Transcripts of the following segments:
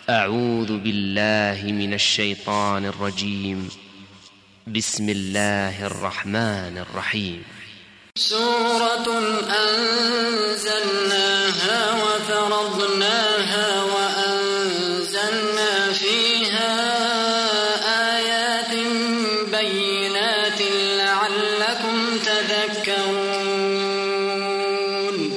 أعوذ بالله من الشيطان الرجيم. بسم الله الرحمن الرحيم. سورة أنزلناها وفرضناها وأنزلنا فيها آيات بينات لعلكم تذكرون.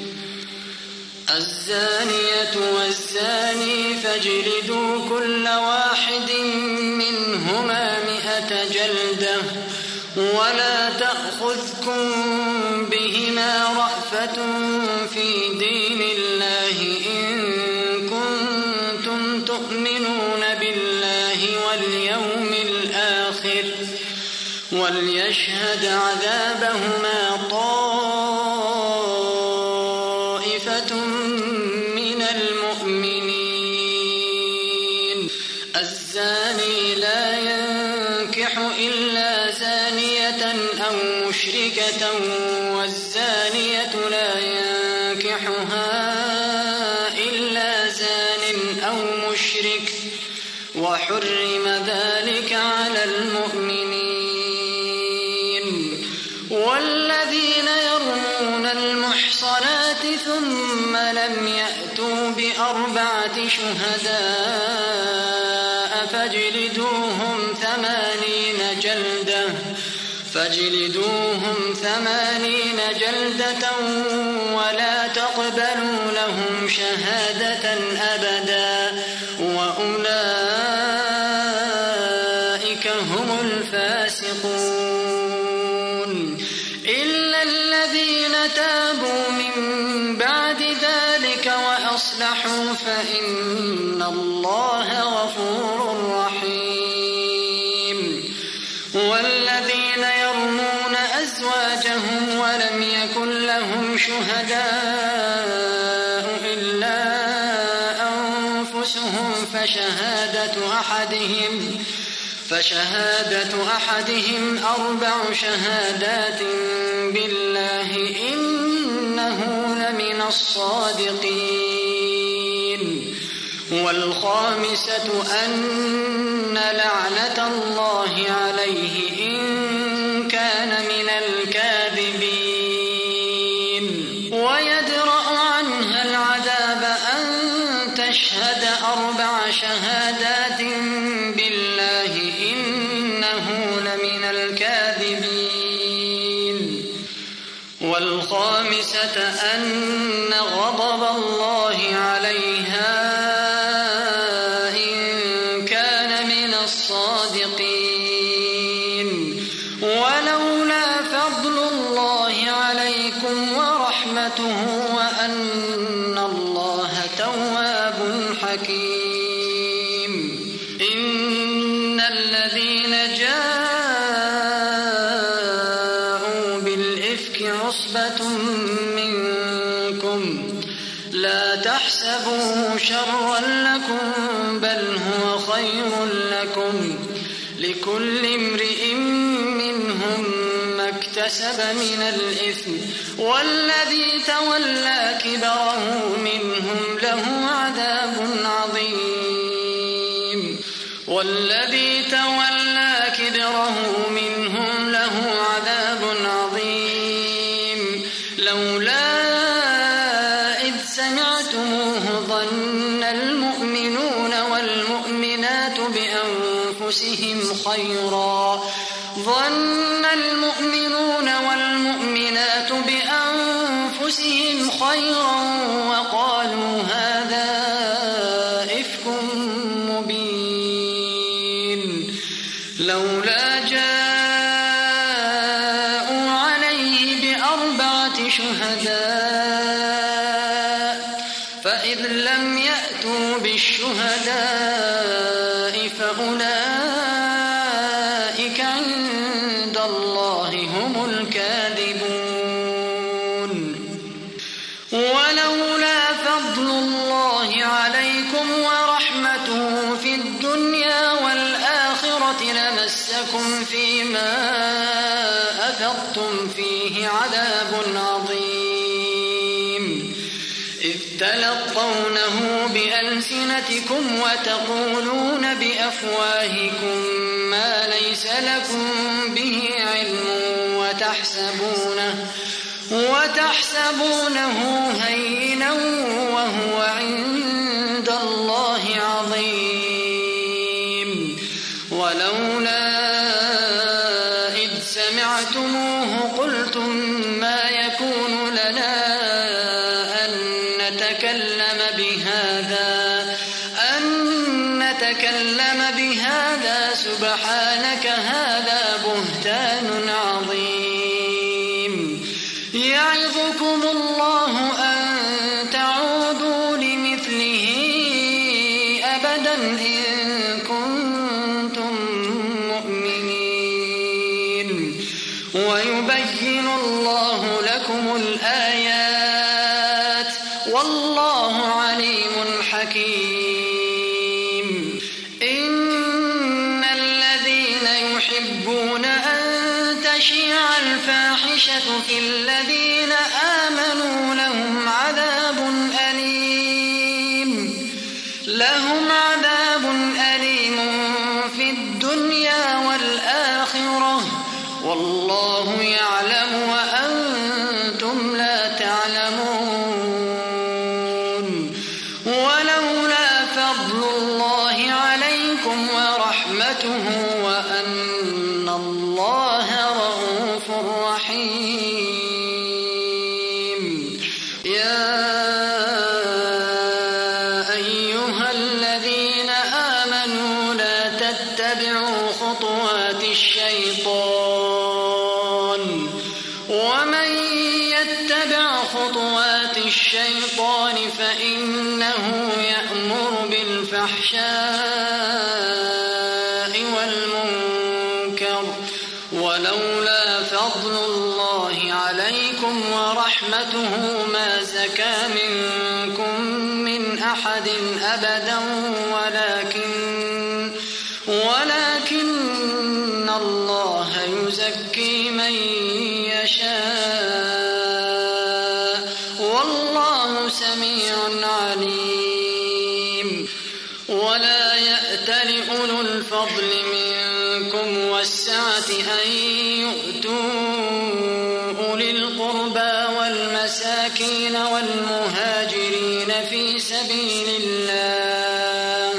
الزانية والزاني فاجلدوا كل واحد منهما 100 جلدة ولا تأخذكم بهما رأفة في دين الله إن كنتم تؤمنون بالله واليوم الآخر وليشهد عذابهما طائفة من المؤمنين. الزاني لا ينكح إلا زانية أو مشركة والزانية لا ينكحها إلا زان أو مشرك وحرم ذلك على المؤمنين. والذين يرمون المحصنات ثم لم يأتوا ب4 شهداء فاجلدوهم 80 جلدة ولا تقبلوا لهم شهادة أبدا وأولئك هم الفاسقون. إلا الذين تابوا من بعد ذلك وأصلحوا فإن الله غفور رحيم. والذين يرمون أزواجهم ولم يكن لهم شهداء إلا أنفسهم فشهادة أحدهم 4 شهادات بالله إنه لمن الصادقين. والخامسة أن لعنة الله عليه إن كان من الكاذبين. ويدرأ عنها العذاب أن تشهد 4 شهادات بالله إنه لمن الكاذبين. والخامسة أن غضب الله عليها الصادقين. ولولا فضل الله عليكم ورحمته وأن الله تواب حكيم. إن الذين جاءوا بالإفك عصبة منكم لا تحسبوه شرا لكم بل هو خير لكم لكل امرئ منهم ما اكتسب من الإثم والذي تولى كبره منهم له عذاب عظيم. لولا إذ سمعتموه ظن المؤمنون والمؤمنات بأنفسهم خيرا وقالوا هذا إفك مبين. لولا جاءوا عليه ب4 شهداء فإذ لم يأتوا بالشهداء فأولئك عند الله هم الكاذبون. ولولا فضل الله عليكم ورحمته في الدنيا والآخرة لمسكم فيما أفضتم فيه عذاب عظيم. إذ تلقونه بألسنتكم وتقولون بأفواهكم ما ليس لكم به علم وتحسبونه هينا وهو عند الله عظيم. ولولا إذ سمعتموه قلتم ما يكون لنا أن نتكلم بهذا سبحانك هذا بهتان عظيم. يعظكم الله أن تعودوا لمثله أبدا إن كنتم مؤمنين. ويبين الله لكم الآيات والله عليم حكيم. إن الذين يحبون أن تشيع الفاحشة في الذين آمنوا لهم عذاب أليم في الدنيا والآخرة والله يعلم وأنتم لا تعلمون. ولولا فضل الله عليكم ورحمته وأن الله رؤوف رحيم. يا أيها الذين آمنوا لا تتبعوا خطوات الشيطان ومن يتبع خطوات الشيطان فإنه يأمر بالفحشاء والمنكر. ولولا فضل الله عليكم ورحمته ما زكى منكم من أحد أبدا ولكن الله يزكي من يشاء والله سميع عليم. ولا يأتل أولو الفضل منكم والسعة أن يؤتوا أولي القربى والمساكين والمهاجرين في سبيل الله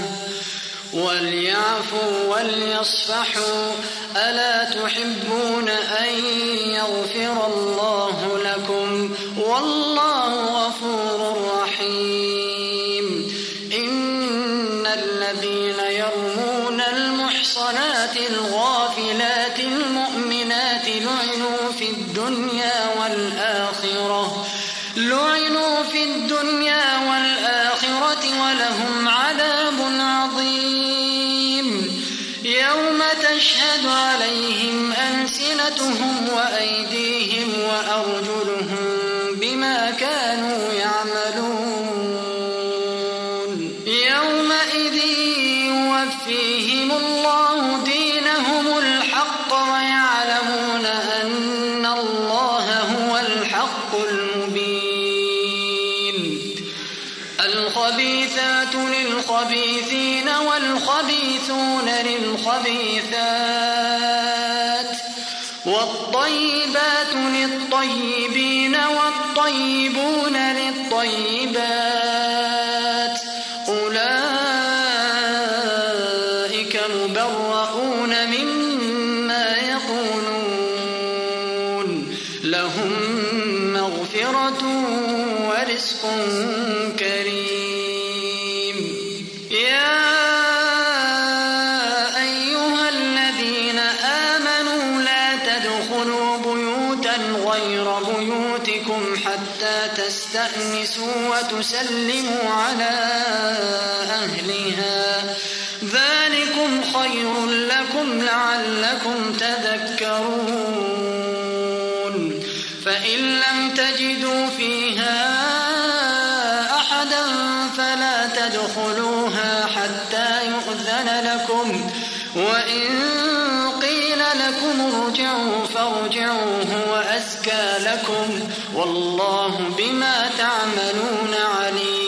وليعفوا وليصفحوا. ألا تحبون أن يغفر الله لكم والله غفور رحيم. إن الذين يرمون المحصنات الغافلات المؤمنات لعنوا في الدنيا والآخرة ولهم عذاب عظيم. يوم تشهد عليهم ألسنتهم وأيديهم وأرجلهم بما كانوا يعملون. يومئذ يوفيهم الله دينهم الحق ويعلمون أن الله هو الحق المبين. الخبيثات للخبيثين والخبيثون للخبيثات والطيبات للطيبين والطيبون للطيبات أولئك مبرؤون مما يقولون لهم مغفرة ورزق كريم. يا أيها الذين آمنوا لا تدخلوا بيوتا غير بيوتكم حتى تستأنسوا وتسلموا على أهلها ذلكم خير لكم لعلكم تذكرون. فإن لم تجدوا فيها أحدا فلا تدخلوها حتى يؤذن لكم وإن قيل لكم ارجعوا فارجعوا هو أزكى لكم والله بما تعملون عليم.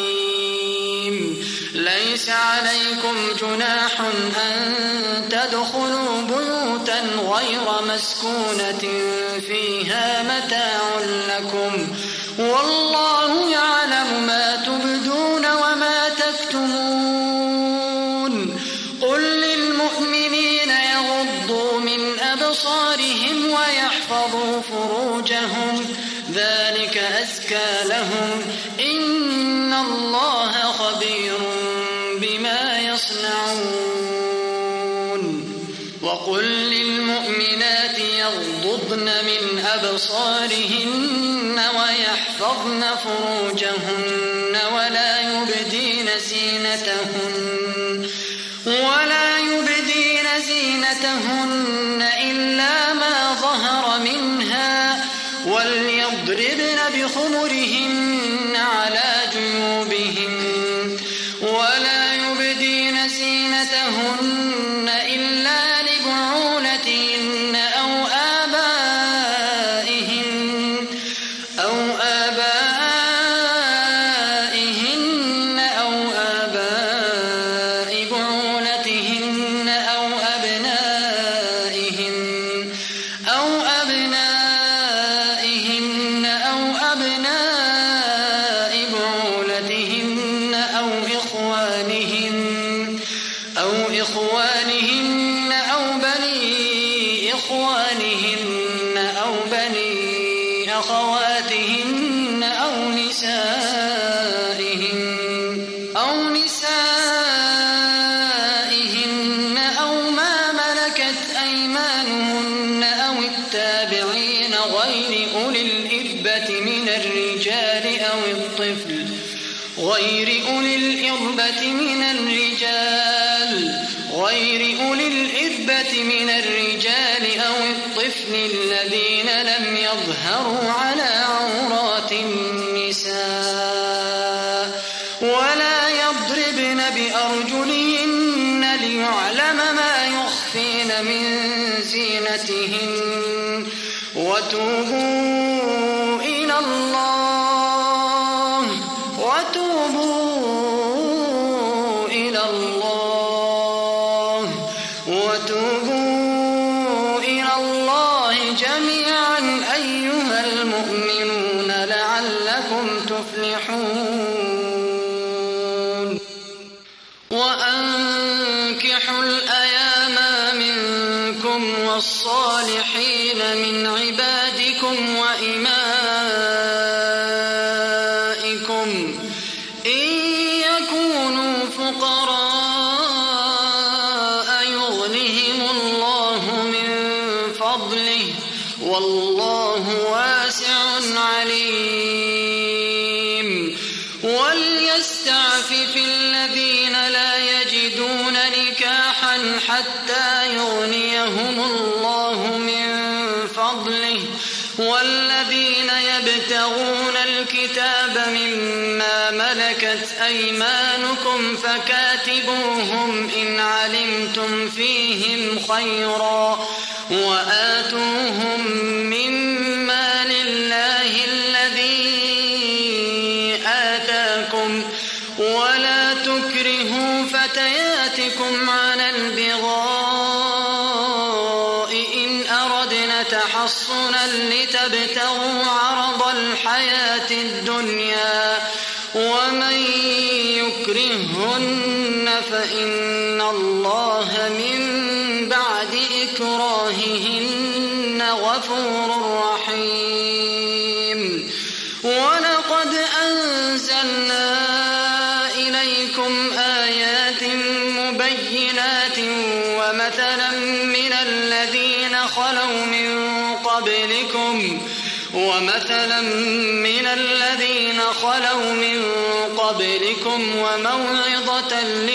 عليكم جناح أن تدخلوا بيوتا غير مسكونة فيها متاع لكم والله يعلم ما تبدون وما تكتمون. قل للمؤمنين يغضوا من أبصارهم ويحفظوا فروجهم ذلك أزكى لهم إن الله خبير بما يصنعون. وقل للمؤمنات يغضضن من أبصارهن ويحفظن فروجهن ولا يبدين زينتهن إلا ما ظهر منها وليضربن بخمرهن على جيوبهن ولا يبدين زينتهن إلا لبعولتهن أو آبائهن أو آباء بعولتهن أو أبنائهن أو أبناء بعولتهن أو إخوانهن أو بني إخوانهن أو بني أخواتهن أو نسائهن أو ما ملكت أيمانهن أو التابعين غير أولي الإربة من الرجال أو الطفل الذين لم يظهروا على عورات النساء ولا يضربن بأرجلهن ليعلم ما يخفين من زينتهن وتوبوا إلى الله جميعا أيها المؤمنون لعلكم تفلحون. وأنكحوا الأيام منكم والصالحين من عبادكم وإمائكم إن يكونوا فقراء يغنهم الله من فضله والله واسع عليم. وليستعفف الذين لا يجدون نكاحا حتى يغنيهم الله من فضله والذين يبتغون الكتاب مما ملكت أيمانكم فكاتبوهم إن علمتم فيهم خيرا وآتوهم مما لله الذي آتاكم ولا تكرهوا فتياتكم على البغاء إن أردنا تحصنا لتبتغوا عرض الحياة الدنيا ومن يكرهن فإن الله من بعد إكراههن غفور رحيم. ولقد أنزلنا إليكم آيات مبينات ومثلا من الذين خلوا من قبلكم وموعظة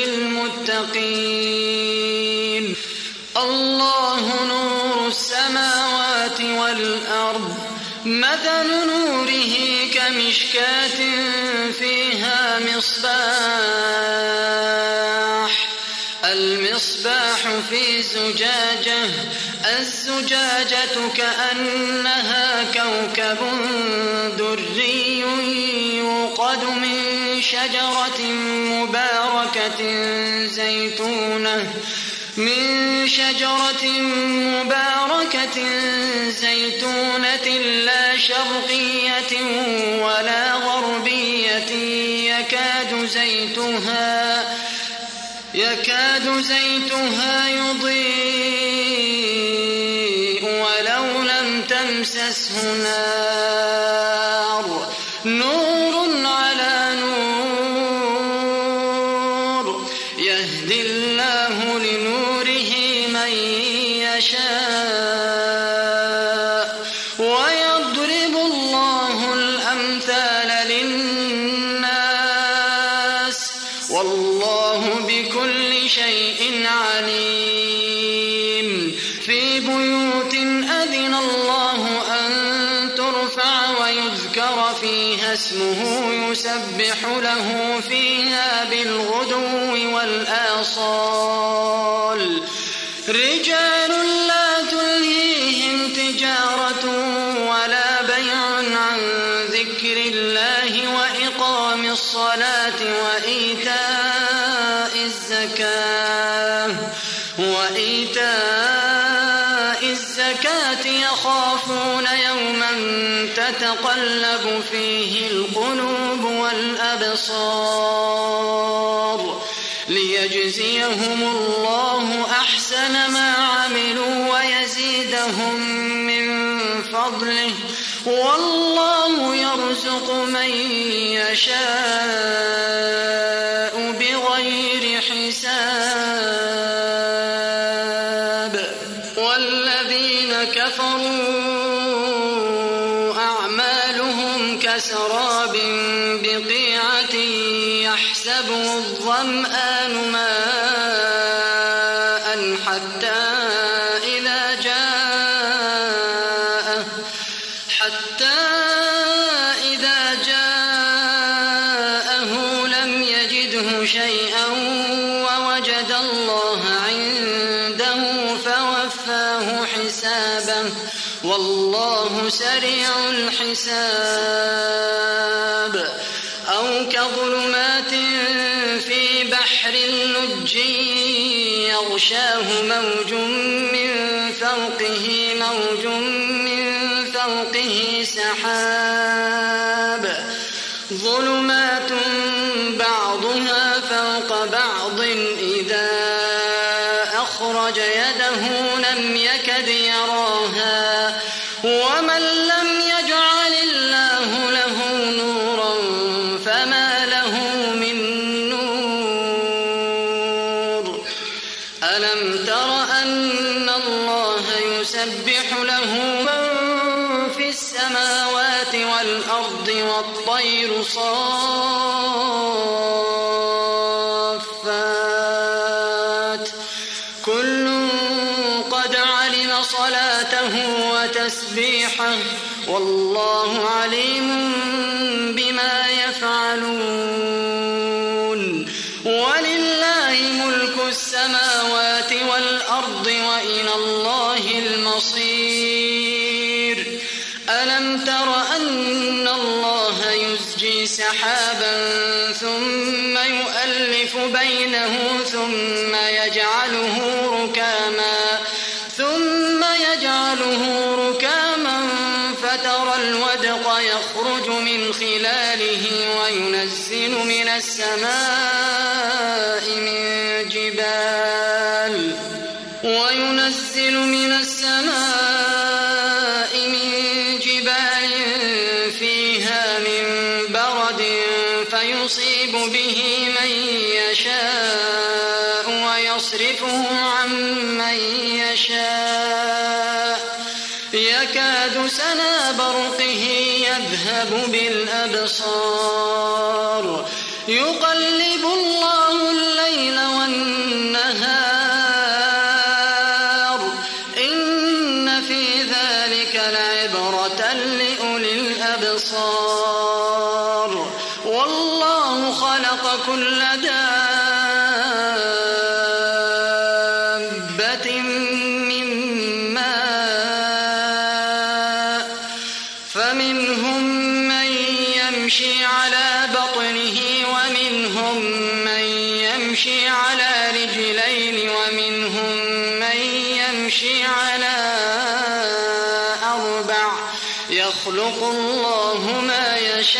للمتقين. الله نور السماوات والأرض مثل نوره كمشكاة فيها المصباح في زجاجة الزجاجة كأنها كوكب دري يوقد من شجرة مباركة زيتونة لا شرقية ولا غربية يكاد زيتها يضيء ولو لم تمسسه نار نور على نور يهدي الله لنوره من يشاء ويضرب الله الأمثال للناس والله بكل شيء عليم. في بيوت أذن الله أن ترفع ويذكر فيها اسمه يسبح له فيها بالغدو والآصال رجال لا تلهيهم تجارة ولا بيع عن ذكر الله وإقام الصلاة وإيتاء الزكاة يخافون يوما تتقلب فيه القلوب والأبصار ليجزيهم الله أحسن ما عملوا ويزيدهم من فضله والله يرزق من يشاء بغير حساب. والذين كفروا أعمالهم كسراب بقيعة يحسبه الظمآن ماء حتى إذا جاءه لم يجده شيئا ووجد الله عنده فوفاه حسابه والله سريع الحساب. أو كظلمات في بحر اللج يغشاه موج من فوقه سحاب ظلمات بعضها فوق بعض إذا أخرج يده لم يكد يراها ومن لم يجعل الله له نورا فما له من نور. ألم تر أن الله يسبح له من في السماوات والأرض والطير صافات كل قد علم صلاته وتسبيحه والله عليم بما يفعلون. ولله ملك السماوات والأرض وإلى الله المصير. ألم تر أن الله يزجي سحابا ثم يؤلف بينه ثم يجعله ركاما فترى الودق يخرج من خلاله وينزل من السماء من جبال فيها من برد فيصيب به من يشاء ويصرفه عن من يشاء يكاد سنا برقه يذهب بالأبصار يقلب الله الليل والنهار إن في ذلك لعبرة لأولي الأبصار. والله خلق كل دابة من ماء فمنهم من يمشي على بطنه يمشي على أربع يخلق الله ما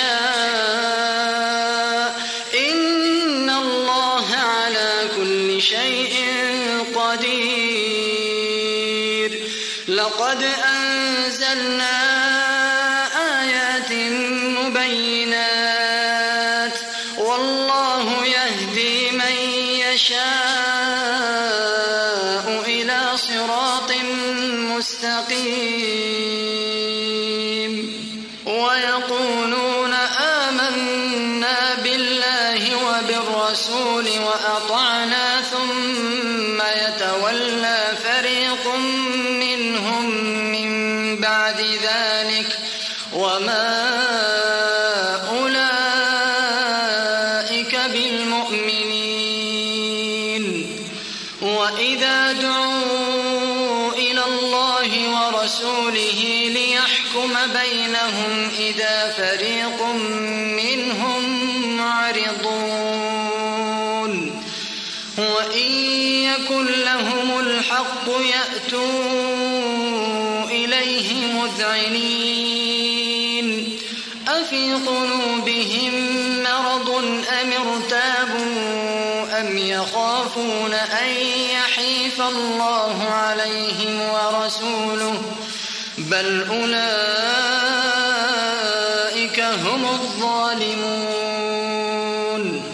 يشاء إن الله على كل شيء قدير لقد أنزلنا آيات مبينات والله يهدي من يشاء إلى صراط مستقيم ويقولون آمنا بالله وبالرسول وأطعنا ثم يتولى فريق منهم من بعد ذلك وما أولئك بالمؤمنين وإذا دعوا إلى الله ورسوله ليحكم بينهم إذا فريق منهم معرضون وإن يكن لهم الحق يأتوا إليه مذعنين أفي قلوبهم مرض أم ارتابوا أم يخافون أن يحيف الله عليهم ورسوله بل أولئك هم الظالمون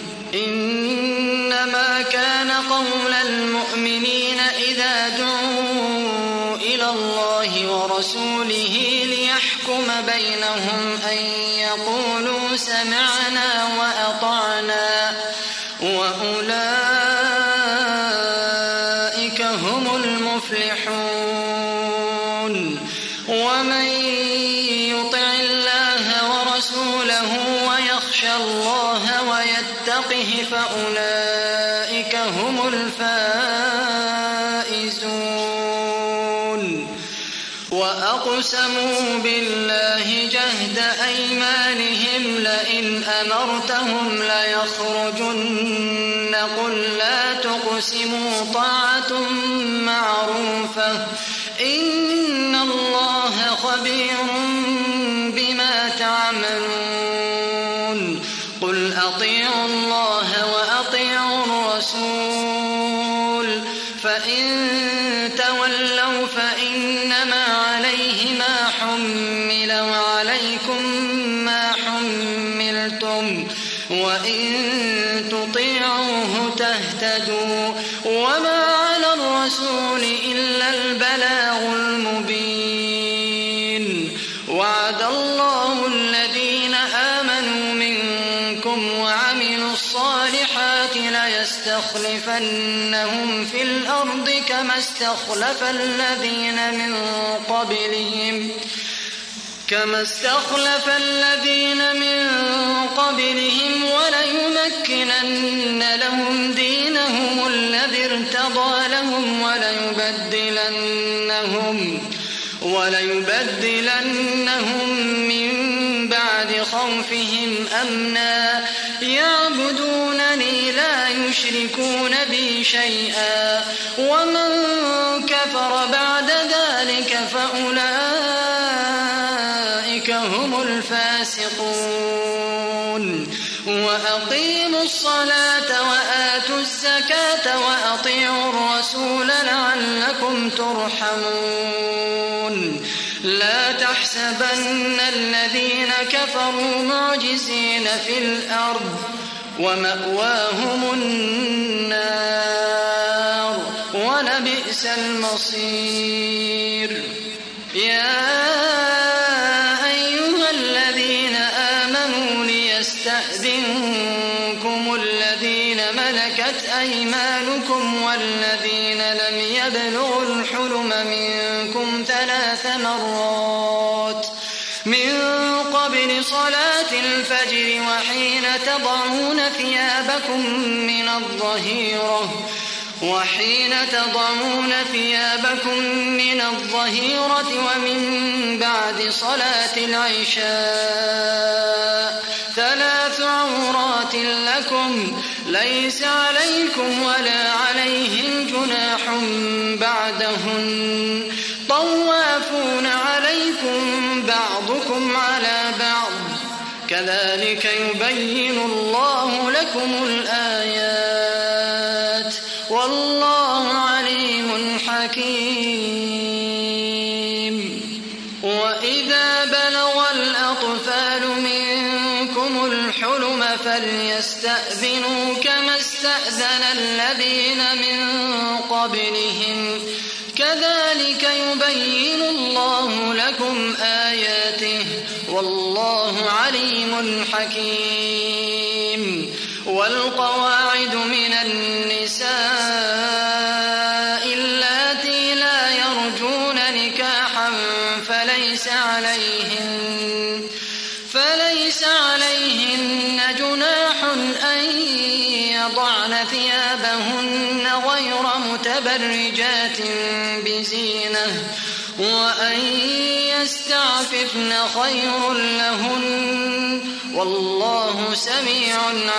إنما كان قول المؤمنين إذا دعوا إلى الله ورسوله ليحكم بينهم أن يقولوا سمعنا وأطعنا وأولئك هم المفلحون ومن يطع الله ورسوله ويخشى الله ويتقه فأولئك هم الفائزون وأقسموا بالله جهد أيمانهم لئن أمرتهم ليخرجن قل لا تقسموا طاعة معروفة إن الله خبير بما تعملون قل أطيعوا الله وأطيعوا الرسول فإن تولوا فإنما عليه ما حمل وعليكم ما حملتم وإن تطيعوه تهتدوا وما على الرسول إلا البلاغ المبين وعد الله الذين آمنوا منكم وعملوا الصالحات ليستخلفنهم في الأرض كما استخلف الذين من قبلهم وليمكنن لهم دينهم الذي ارتضى لهم وليبدلنهم من بعد خوفهم أمنا يعبدونني لا يشركون بي شيئا ومن كفر بعد ذلك فأولئك هم الفاسقون وأقيموا الصلاة وآتوا الزكاة وأطيعوا الرسول لعلكم ترحمون لا تحسبن الذين كفروا معجزين في الأرض ومأواهم النار ولبئس المصير يا أيها الذين آمنوا ليستأذنكم الذين ملكت أيمانكم والذين لم يبلغوا الحلم منكم 3 مرات من قبل صلاة الفجر وحين تضعون ثيابكم من الظهيرة ومن بعد صلاة العشاء 3 عورات لكم ليس عليكم ولا عليهم جناح بعدهن طوافون عليكم بعضكم على بعض كذلك يبين الله لكم الآيات والله عليم حكيم. وإذا بلغ الأطفال منكم الحلم فليستأذنوا كما استأذن الذين من قبلهم كذلك يبين الله لكم آياته والله عليم حكيم. والقواعد من النساء اللاتي لا يرجون نكاحا فليس عليهن جناح أن يضعن ثيابهن غير متبرجات بزينة وأن يستعففن خير لهن والله سميع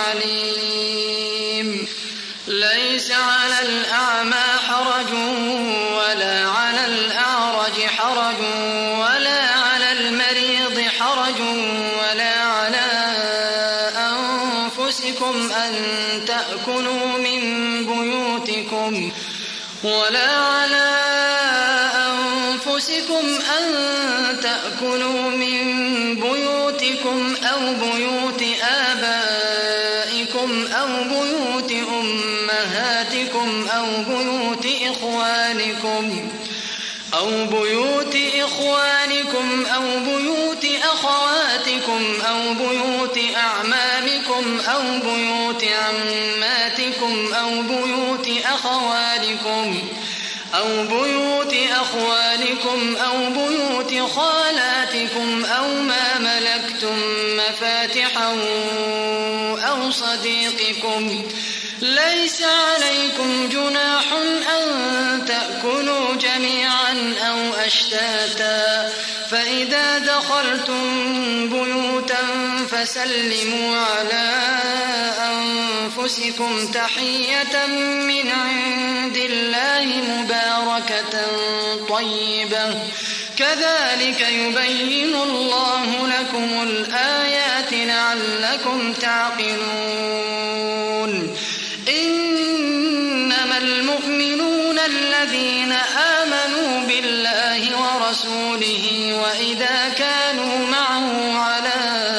عليم. ليس على الأعمى حرج ولا على الأعرج حرج ولا على المريض حرج ولا على أنفسكم أن تأكلوا من بيوتكم أو بيوت آبائكم أو بيوت أمهاتكم أو بيوت إخوانكم أو بيوت أخواتكم أو بيوت أعمامكم أو بيوت عماتكم أو بيوت أخوالكم أو بيوت خالاتكم أو ما ملكتم مفاتحه أو صديقكم. ليس عليكم جناح أن تأكلوا جميعا أو أشتاتا فإذا دخلتم بيوتا فسلموا على أنفسكم تحية من عند الله مباركة طيبة كذلك يبين الله لكم الآيات لعلكم تعقلون. إنما المؤمنون الذين آمنوا بالله ورسوله وإذا كانوا معه على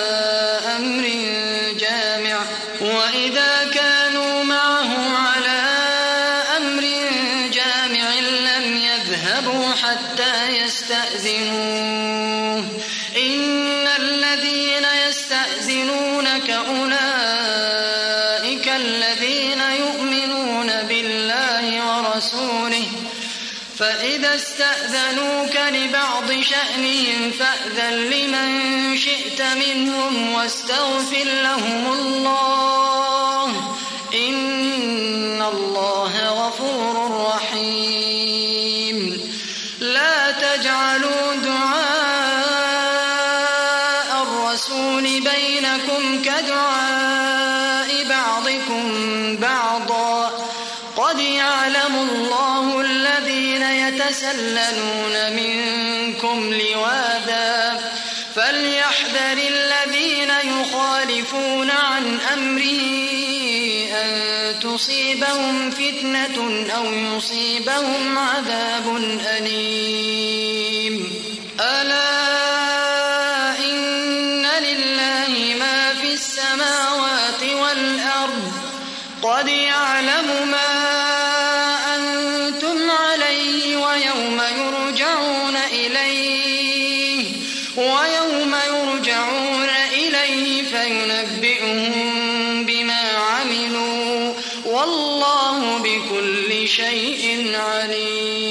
أمر جامع لم يذهبوا حتى يستأذنوه. إن الذين يستأذنونك أولئك الذين يؤمنون بالله ورسوله فإذا استأذنوك لبعض شأنهم فأذن لمن شئت منهم واستغفر لهم الله إن الله غفور رحيم. لا تجعلوا دعاء الرسول بينكم كدعاء بعضكم بعضا قد يعلم الله الذين يتسللون منكم لواذا فليحذر الذين يخالفون عن أمره أن تصيبهم فتنة أو يصيبهم عذاب أليم. ألا إن لله ما في السماوات والأرض قد يعلم ما أنتم عليه ويوم يرجعون إليه فينبئهم بما عملوا والله بكل شيء عليم.